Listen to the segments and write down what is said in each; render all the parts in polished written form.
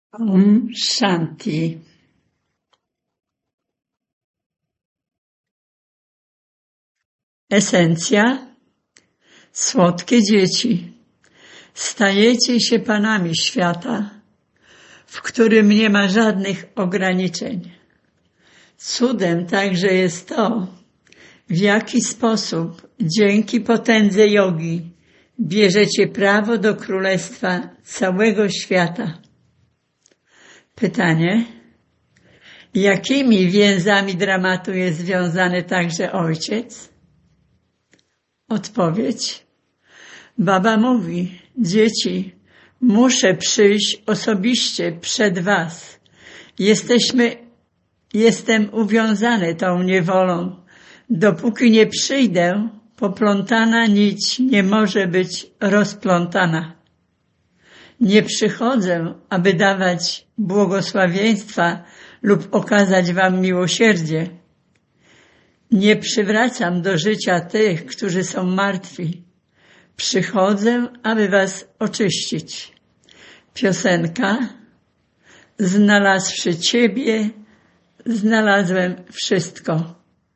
Om Shanti. Esencja. Słodkie dzieci, stajecie się panami świata, w którym nie ma żadnych ograniczeń. Cudem także jest to, w jaki sposób dzięki potędze jogi bierzecie prawo do królestwa całego świata. Pytanie: jakimi więzami dramatu jest związany także ojciec? Odpowiedź: Baba mówi: dzieci, muszę przyjść osobiście przed was. Jestem uwiązany tą niewolą. Dopóki nie przyjdę, poplątana nić nie może być rozplątana. Nie przychodzę, aby dawać błogosławieństwa lub okazać wam miłosierdzie. Nie przywracam do życia tych, którzy są martwi. Przychodzę, aby was oczyścić. Piosenka: znalazłszy Ciebie, znalazłem wszystko.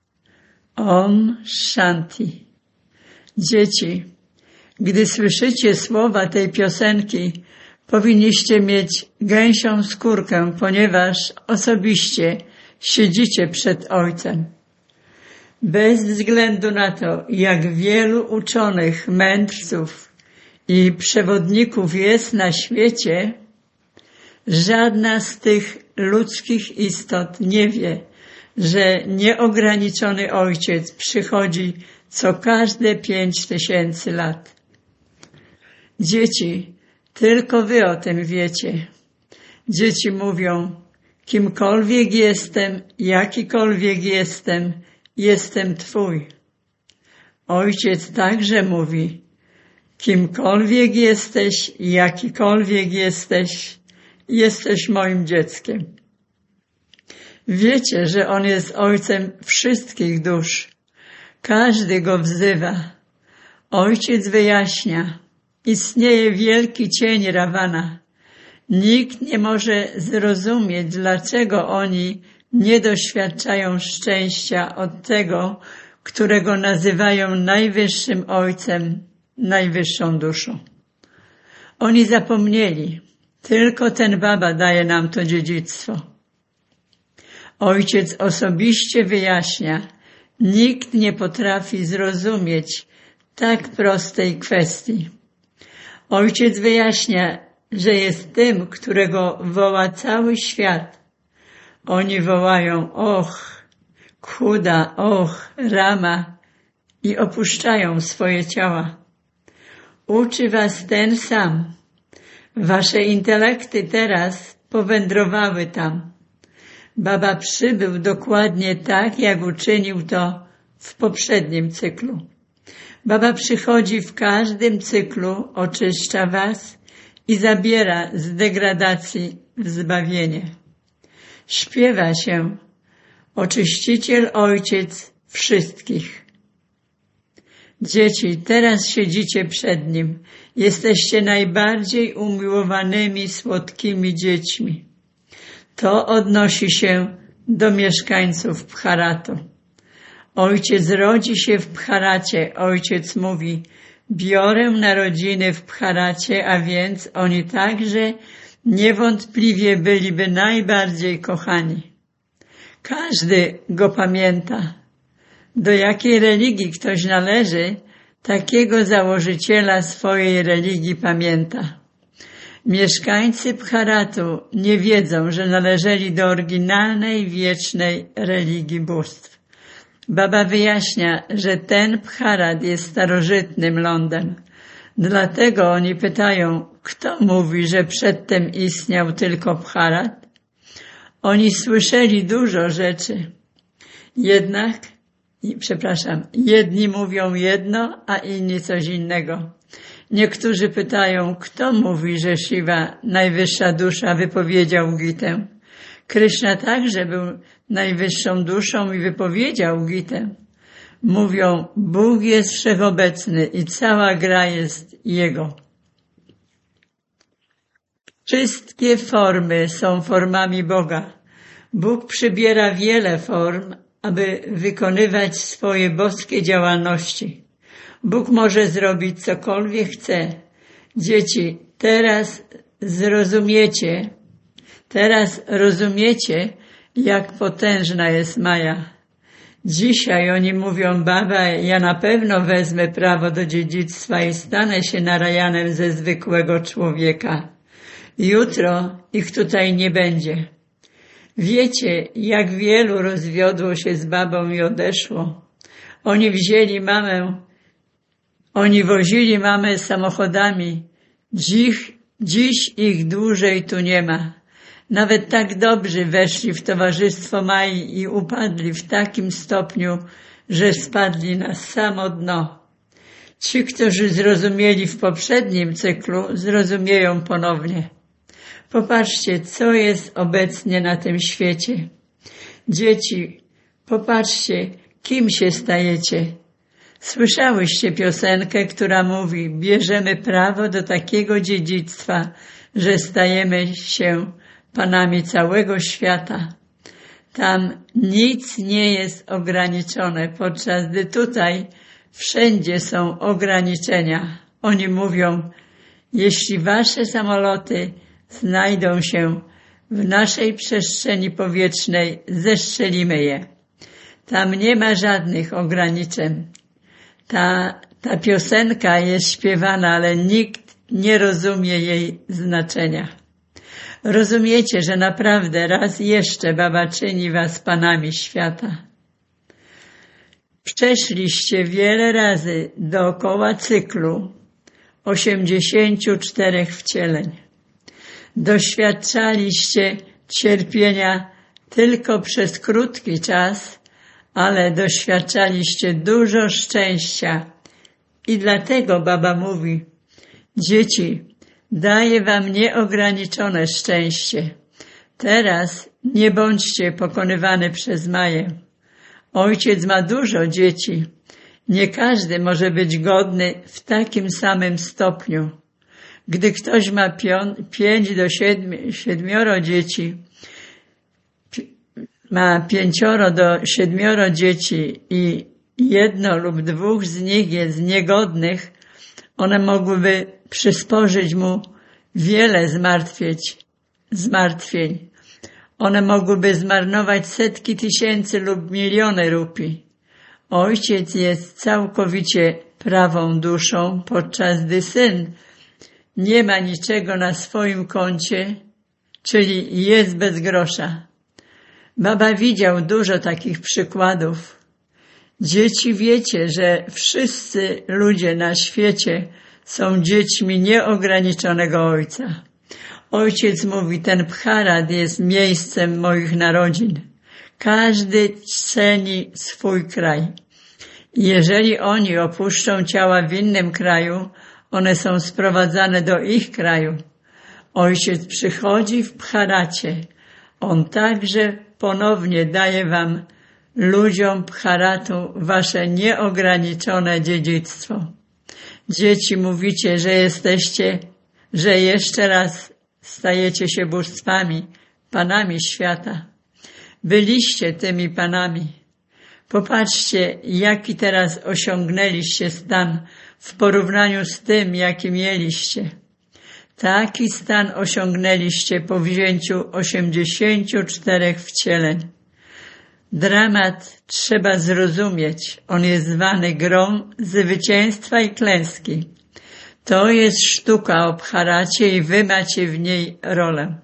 Om Shanti. Dzieci, gdy słyszycie słowa tej piosenki, powinniście mieć gęsią skórkę, ponieważ osobiście siedzicie przed Ojcem. Bez względu na to, jak wielu uczonych, mędrców i przewodników jest na świecie, żadna z tych ludzkich istot nie wie, że nieograniczony Ojciec przychodzi co każde 5000 lat. Dzieci, tylko wy o tym wiecie. Dzieci mówią: kimkolwiek jestem, jakikolwiek jestem, jestem Twój. Ojciec także mówi: kimkolwiek jesteś, jakikolwiek jesteś, jesteś moim dzieckiem. Wiecie, że On jest Ojcem wszystkich dusz. Każdy Go wzywa. Ojciec wyjaśnia: istnieje wielki cień Rawana. Nikt nie może zrozumieć, dlaczego oni nie doświadczają szczęścia od tego, którego nazywają najwyższym Ojcem, najwyższą duszą. Oni zapomnieli. Tylko ten Baba daje nam to dziedzictwo. Ojciec osobiście wyjaśnia: nikt nie potrafi zrozumieć tak prostej kwestii. Ojciec wyjaśnia, że jest tym, którego woła cały świat. Oni wołają: och, Khuda, och, Rama, i opuszczają swoje ciała. Uczy was ten sam. Wasze intelekty teraz powędrowały tam. Baba przybył dokładnie tak, jak uczynił to w poprzednim cyklu. Baba przychodzi w każdym cyklu, oczyszcza was i zabiera z degradacji w zbawienie. Śpiewa się: oczyściciel Ojciec wszystkich. Dzieci, teraz siedzicie przed Nim. Jesteście najbardziej umiłowanymi, słodkimi dziećmi. To odnosi się do mieszkańców Bharatu. Ojciec rodzi się w Bharacie. Ojciec mówi: biorę narodziny w Bharacie, a więc oni także niewątpliwie byliby najbardziej kochani. Każdy Go pamięta. Do jakiej religii ktoś należy, takiego założyciela swojej religii pamięta. Mieszkańcy Bharatu nie wiedzą, że należeli do oryginalnej, wiecznej religii bóstw. Baba wyjaśnia, że ten Bharat jest starożytnym lądem. Dlatego oni pytają: kto mówi, że przedtem istniał tylko Bharat? Oni słyszeli dużo rzeczy. Jedni mówią jedno, a inni coś innego. Niektórzy pytają: kto mówi, że Shiva, najwyższa dusza, wypowiedział Gitę? Kryszna także był najwyższą duszą i wypowiedział Gitę. Mówią: Bóg jest wszechobecny i cała gra jest Jego. Wszystkie formy są formami Boga. Bóg przybiera wiele form, aby wykonywać swoje boskie działalności. Bóg może zrobić cokolwiek chce. Dzieci, teraz rozumiecie, jak potężna jest Maja. Dzisiaj oni mówią, baba, ja na pewno wezmę prawo do dziedzictwa i stanę się narajanem ze zwykłego człowieka. Jutro ich tutaj nie będzie. Wiecie, jak wielu rozwiodło się z babą i odeszło. Oni wozili mamę samochodami. Dziś ich dłużej tu nie ma. Nawet tak dobrzy weszli w towarzystwo Mai i upadli w takim stopniu, że spadli na samo dno. Ci, którzy zrozumieli w poprzednim cyklu, zrozumieją ponownie. Popatrzcie, co jest obecnie na tym świecie. Dzieci, popatrzcie, kim się stajecie. Słyszałyście piosenkę, która mówi, bierzemy prawo do takiego dziedzictwa, że stajemy się panami całego świata. Tam nic nie jest ograniczone, podczas gdy tutaj wszędzie są ograniczenia. Oni mówią, jeśli wasze samoloty znajdą się w naszej przestrzeni powietrznej, zestrzelimy je. Tam nie ma żadnych ograniczeń. Ta piosenka jest śpiewana, ale nikt nie rozumie jej znaczenia. Rozumiecie, że naprawdę raz jeszcze baba czyni was panami świata. Przeszliście wiele razy dookoła cyklu 84 wcieleń. Doświadczaliście cierpienia tylko przez krótki czas, ale doświadczaliście dużo szczęścia. I dlatego baba mówi, dzieci, daję wam nieograniczone szczęście. Teraz nie bądźcie pokonywane przez Maję. Ojciec ma dużo dzieci. Nie każdy może być godny w takim samym stopniu. Gdy ktoś ma 5 do 7 dzieci, ma 5 do 7 dzieci i 1 lub 2 z nich jest niegodnych, one mogłyby przysporzyć mu wiele zmartwień. One mogłyby zmarnować setki tysięcy lub miliony rupii. Ojciec jest całkowicie prawą duszą, podczas gdy syn nie ma niczego na swoim koncie, czyli jest bez grosza. Baba widział dużo takich przykładów. Dzieci, wiecie, że wszyscy ludzie na świecie są dziećmi nieograniczonego Ojca. Ojciec mówi, ten Bharat jest miejscem moich narodzin. Każdy ceni swój kraj. Jeżeli oni opuszczą ciała w innym kraju, one są sprowadzane do ich kraju. Ojciec przychodzi w Bharacie. On także ponownie daje wam, ludziom Bharatu, wasze nieograniczone dziedzictwo. Dzieci, mówicie, że jeszcze raz stajecie się bóstwami, panami świata. Byliście tymi panami. Popatrzcie, jaki teraz osiągnęliście stan w porównaniu z tym, jaki mieliście. Taki stan osiągnęliście po wzięciu 84 wcieleń. Dramat trzeba zrozumieć. On jest zwany grą zwycięstwa i klęski. To jest sztuka o Bharacie i wy macie w niej rolę.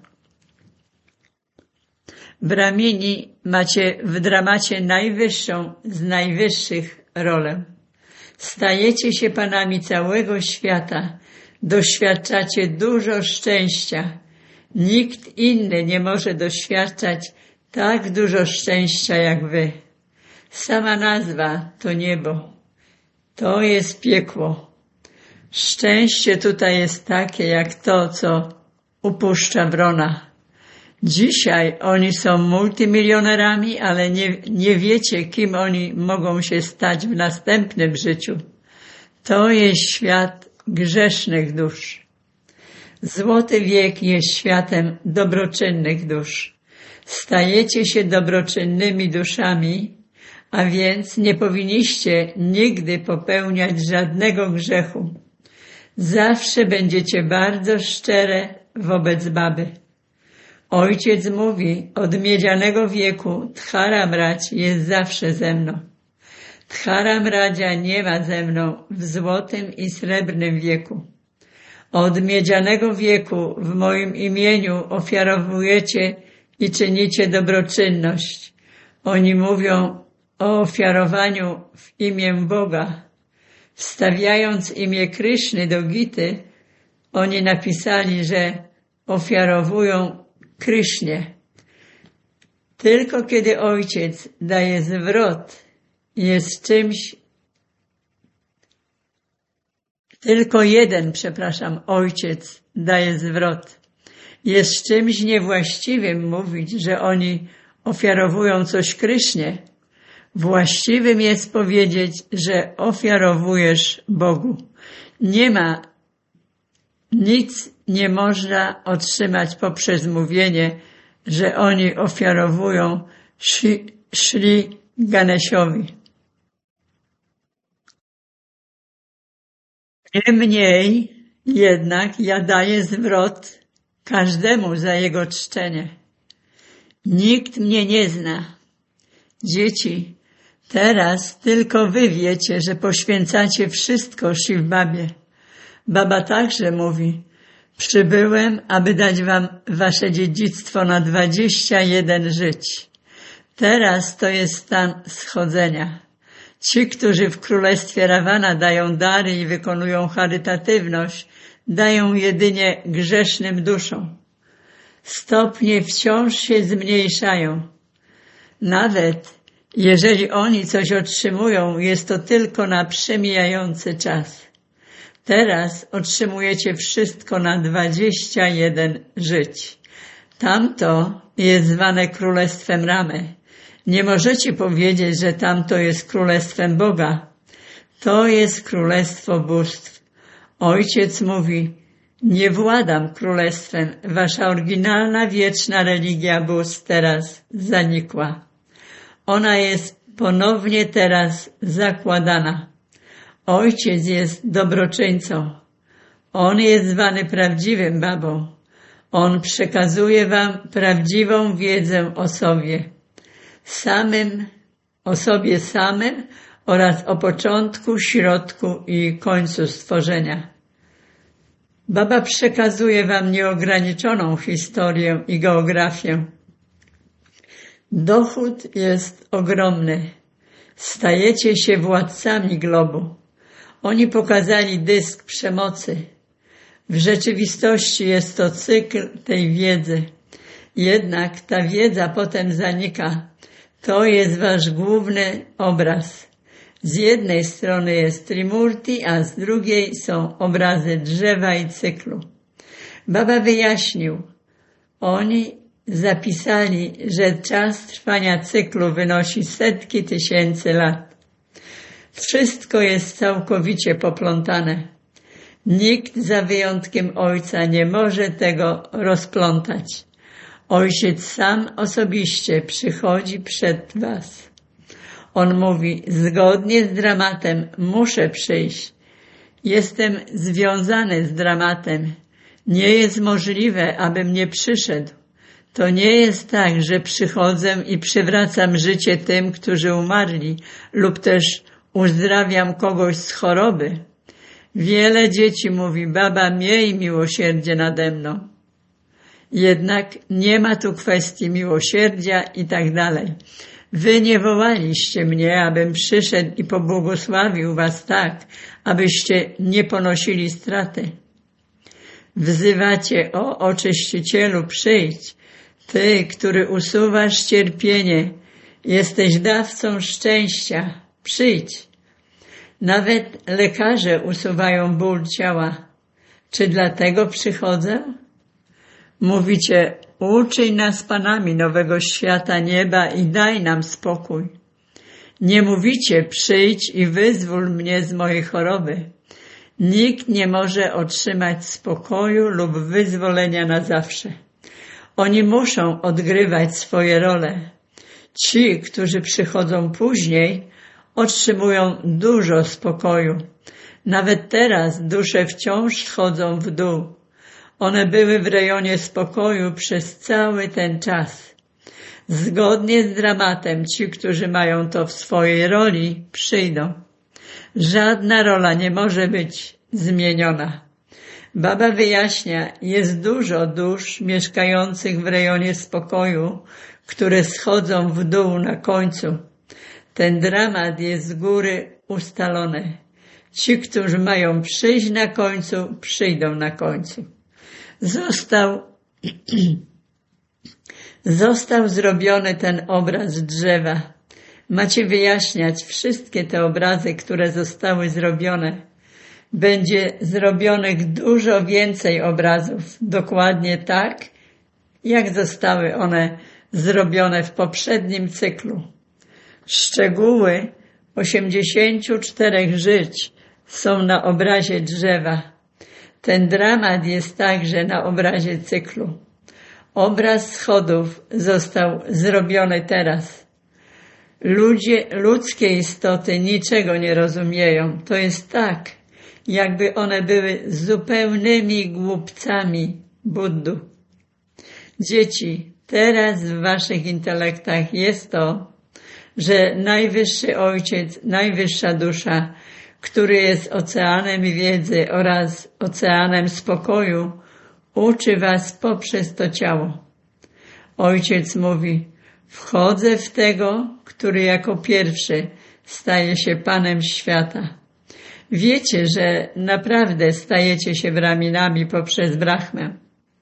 Brahmini macie w dramacie najwyższą z najwyższych rolę. Stajecie się panami całego świata. Doświadczacie dużo szczęścia. Nikt inny nie może doświadczać tak dużo szczęścia jak wy. Sama nazwa to niebo. To jest piekło. Szczęście tutaj jest takie jak to, co upuszcza wrona. Dzisiaj oni są multimilionerami, ale nie wiecie, kim oni mogą się stać w następnym życiu. To jest świat grzesznych dusz. Złoty wiek jest światem dobroczynnych dusz. Stajecie się dobroczynnymi duszami, a więc nie powinniście nigdy popełniać żadnego grzechu. Zawsze będziecie bardzo szczere wobec baby. Ojciec mówi, od miedzianego wieku Dharam Raj jest zawsze ze mną. Dharam Radzia nie ma ze mną w złotym i srebrnym wieku. Od miedzianego wieku w moim imieniu ofiarowujecie i czynicie dobroczynność. Oni mówią o ofiarowaniu w imię Boga. Wstawiając imię Kryszny do Gity, oni napisali, że ofiarowują Krysznie. Tylko kiedy Ojciec daje zwrot, jest czymś, Ojciec daje zwrot. Jest czymś niewłaściwym mówić, że oni ofiarowują coś Krysznie. Właściwym jest powiedzieć, że ofiarowujesz Bogu. Nic nie można otrzymać poprzez mówienie, że oni ofiarowują Shri Ganeshowi. Niemniej jednak ja daję zwrot każdemu za jego czczenie. Nikt mnie nie zna. Dzieci, teraz tylko wy wiecie, że poświęcacie wszystko Shiv Babie. Baba także mówi, przybyłem, aby dać wam wasze dziedzictwo na 21 żyć. Teraz to jest stan schodzenia. Ci, którzy w królestwie Ravana dają dary i wykonują charytatywność, dają jedynie grzesznym duszom. Stopnie wciąż się zmniejszają. Nawet jeżeli oni coś otrzymują, jest to tylko na przemijający czas. Teraz otrzymujecie wszystko na 21 żyć. Tamto jest zwane królestwem Ramy. Nie możecie powiedzieć, że tamto jest królestwem Boga. To jest królestwo bóstw. Ojciec mówi, nie władam królestwem. Wasza oryginalna, wieczna religia bóstw teraz zanikła. Ona jest ponownie teraz zakładana. Ojciec jest dobroczyńcą. On jest zwany prawdziwym babą. On przekazuje wam prawdziwą wiedzę o sobie samym oraz o początku, środku i końcu stworzenia. Baba przekazuje wam nieograniczoną historię i geografię. Dochód jest ogromny. Stajecie się władcami globu. Oni pokazali dysk przemocy. W rzeczywistości jest to cykl tej wiedzy. Jednak ta wiedza potem zanika. To jest wasz główny obraz. Z jednej strony jest Trimurti, a z drugiej są obrazy drzewa i cyklu. Baba wyjaśnił. Oni zapisali, że czas trwania cyklu wynosi setki tysięcy lat. Wszystko jest całkowicie poplątane. Nikt za wyjątkiem Ojca nie może tego rozplątać. Ojciec sam osobiście przychodzi przed was. On mówi, zgodnie z dramatem muszę przyjść. Jestem związany z dramatem. Nie jest możliwe, abym nie przyszedł. To nie jest tak, że przychodzę i przywracam życie tym, którzy umarli, lub też uzdrawiam kogoś z choroby. Wiele dzieci mówi, baba, miej miłosierdzie nade mną. Jednak nie ma tu kwestii miłosierdzia i tak dalej. Wy nie wołaliście mnie, abym przyszedł i pobłogosławił was tak, abyście nie ponosili straty. Wzywacie, o oczyścicielu, przyjdź. Ty, który usuwasz cierpienie, jesteś dawcą szczęścia. Przyjdź. Nawet lekarze usuwają ból ciała. Czy dlatego przychodzę? Mówicie, uczyń nas panami nowego świata nieba i daj nam spokój. Nie mówicie, przyjdź i wyzwól mnie z mojej choroby. Nikt nie może otrzymać spokoju lub wyzwolenia na zawsze. Oni muszą odgrywać swoje role. Ci, którzy przychodzą później, otrzymują dużo spokoju. Nawet teraz dusze wciąż schodzą w dół. One były w rejonie spokoju przez cały ten czas. Zgodnie z dramatem ci, którzy mają to w swojej roli, przyjdą. Żadna rola nie może być zmieniona. Baba wyjaśnia, jest dużo dusz mieszkających w rejonie spokoju, które schodzą w dół na końcu. Ten dramat jest z góry ustalony. Ci, którzy mają przyjść na końcu, przyjdą na końcu. Został zrobiony ten obraz drzewa. Macie wyjaśniać wszystkie te obrazy, które zostały zrobione. Będzie zrobionych dużo więcej obrazów, dokładnie tak, jak zostały one zrobione w poprzednim cyklu. Szczegóły 84 żyć są na obrazie drzewa. Ten dramat jest także na obrazie cyklu. Obraz schodów został zrobiony teraz. Ludzkie istoty niczego nie rozumieją. To jest tak, jakby one były zupełnymi głupcami Buddu. Dzieci, teraz w waszych intelektach jest to, że Najwyższy Ojciec, Najwyższa Dusza, który jest oceanem wiedzy oraz oceanem spokoju, uczy was poprzez to ciało. Ojciec mówi, wchodzę w tego, który jako pierwszy staje się Panem świata. Wiecie, że naprawdę stajecie się Brahminami poprzez Brahmę.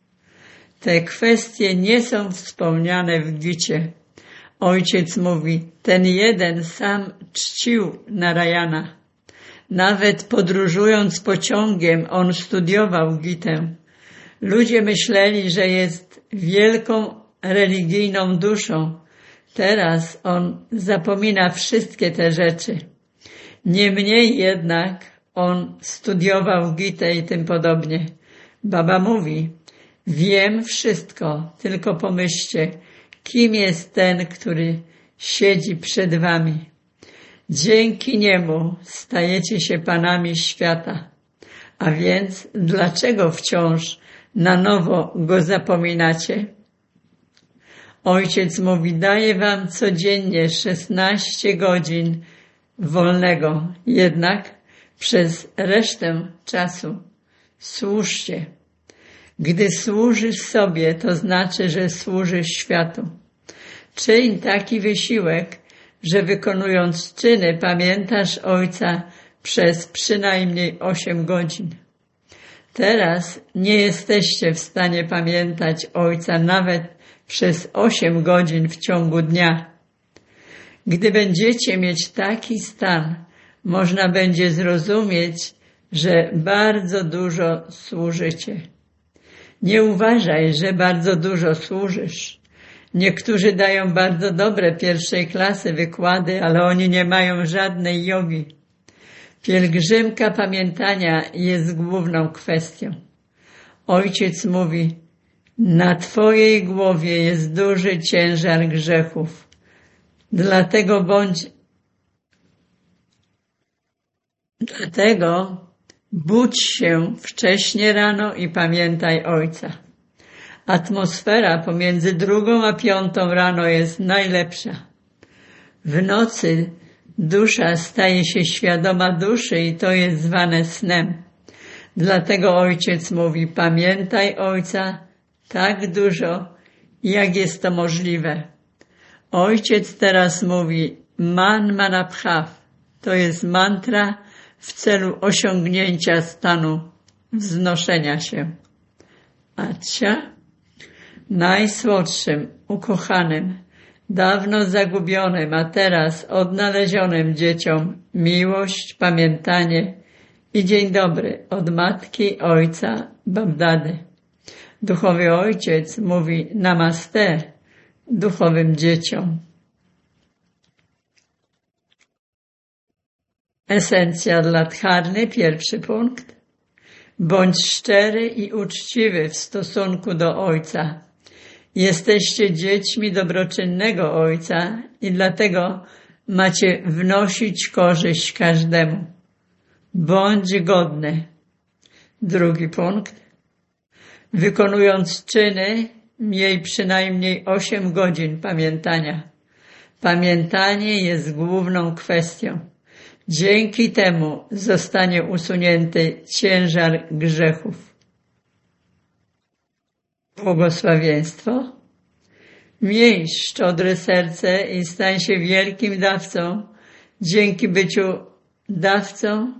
Te kwestie nie są wspomniane w Gicie. Ojciec mówi, ten jeden sam czcił Narayana. Nawet podróżując pociągiem, on studiował Gitę. Ludzie myśleli, że jest wielką religijną duszą. Teraz on zapomina wszystkie te rzeczy. Niemniej jednak on studiował Gitę i tym podobnie. Baba mówi, wiem wszystko, tylko pomyślcie, kim jest ten, który siedzi przed wami. Dzięki niemu stajecie się panami świata. A więc dlaczego wciąż na nowo go zapominacie? Ojciec mówi, daję wam codziennie 16 godzin wolnego, jednak przez resztę czasu służcie. Gdy służysz sobie, to znaczy, że służysz światu. Czyń taki wysiłek, że wykonując czyny pamiętasz Ojca przez przynajmniej 8 godzin. Teraz nie jesteście w stanie pamiętać Ojca nawet przez 8 godzin w ciągu dnia. Gdy będziecie mieć taki stan, można będzie zrozumieć, że bardzo dużo służycie. Nie uważaj, że bardzo dużo służysz. Niektórzy dają bardzo dobre pierwszej klasy wykłady, ale oni nie mają żadnej jogi. Pielgrzymka pamiętania jest główną kwestią. Ojciec mówi, na twojej głowie jest duży ciężar grzechów. Dlatego budź się wcześnie rano i pamiętaj Ojca. Atmosfera pomiędzy 2 a 5 rano jest najlepsza. W nocy dusza staje się świadoma duszy i to jest zwane snem. Dlatego Ojciec mówi, pamiętaj Ojca tak dużo, jak jest to możliwe. Ojciec teraz mówi, Man Manabhav, to jest mantra w celu osiągnięcia stanu wznoszenia się. Acia, najsłodszym, ukochanym, dawno zagubionym, a teraz odnalezionym dzieciom miłość, pamiętanie i dzień dobry od matki, ojca, Babdady. Duchowy Ojciec mówi namaste duchowym dzieciom. Esencja dla dharny, pierwszy punkt. Bądź szczery i uczciwy w stosunku do Ojca. Jesteście dziećmi dobroczynnego Ojca i dlatego macie wnosić korzyść każdemu. Bądź godny. Drugi punkt. Wykonując czyny, miej przynajmniej 8 godzin pamiętania. Pamiętanie jest główną kwestią. Dzięki temu zostanie usunięty ciężar grzechów. Błogosławieństwo. Miej szczodre serce i stań się wielkim dawcą. Dzięki byciu dawcą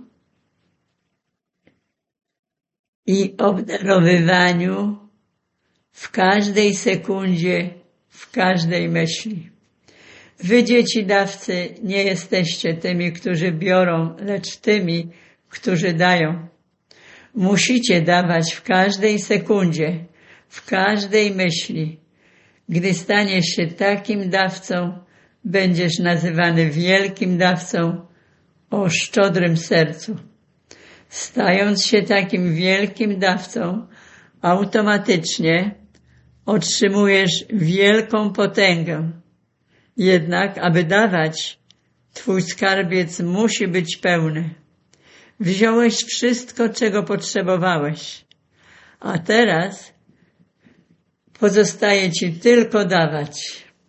i obdarowywaniu w każdej sekundzie, w każdej myśli. Wy, dzieci dawcy, nie jesteście tymi, którzy biorą, lecz tymi, którzy dają. Musicie dawać w każdej sekundzie, w każdej myśli. Gdy staniesz się takim dawcą, będziesz nazywany wielkim dawcą o szczodrym sercu. Stając się takim wielkim dawcą, automatycznie otrzymujesz wielką potęgę. Jednak, aby dawać, twój skarbiec musi być pełny. Wziąłeś wszystko, czego potrzebowałeś, a teraz pozostaje ci tylko dawać.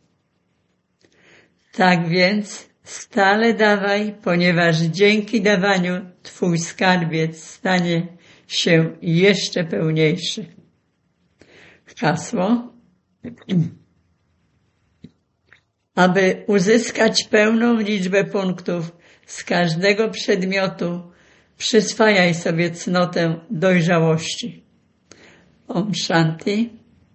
Tak więc stale dawaj, ponieważ dzięki dawaniu twój skarbiec stanie się jeszcze pełniejszy. Hasło. Aby uzyskać pełną liczbę punktów z każdego przedmiotu, przyswajaj sobie cnotę dojrzałości. Om Shanti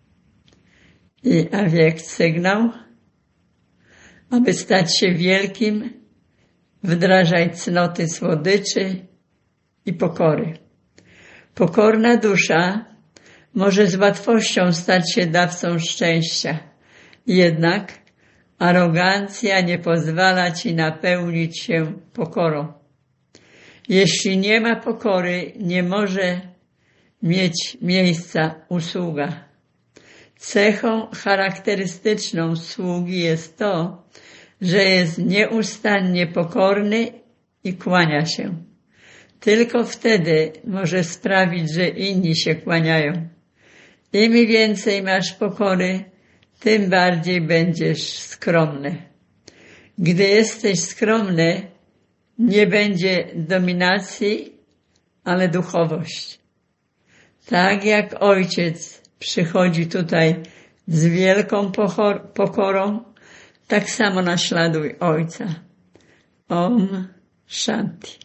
i Awiekt sygnał. Aby stać się wielkim, wdrażaj cnoty słodyczy i pokory. Pokorna dusza może z łatwością stać się dawcą szczęścia, jednak arogancja nie pozwala ci napełnić się pokorą. Jeśli nie ma pokory, nie może mieć miejsca usługa. Cechą charakterystyczną sługi jest to, że jest nieustannie pokorny i kłania się. Tylko wtedy może sprawić, że inni się kłaniają. Im więcej masz pokory, tym bardziej będziesz skromny. Gdy jesteś skromny, nie będzie dominacji, ale duchowość. Tak jak Ojciec przychodzi tutaj z wielką pokorą, tak samo naśladuj Ojca. Om Shanti.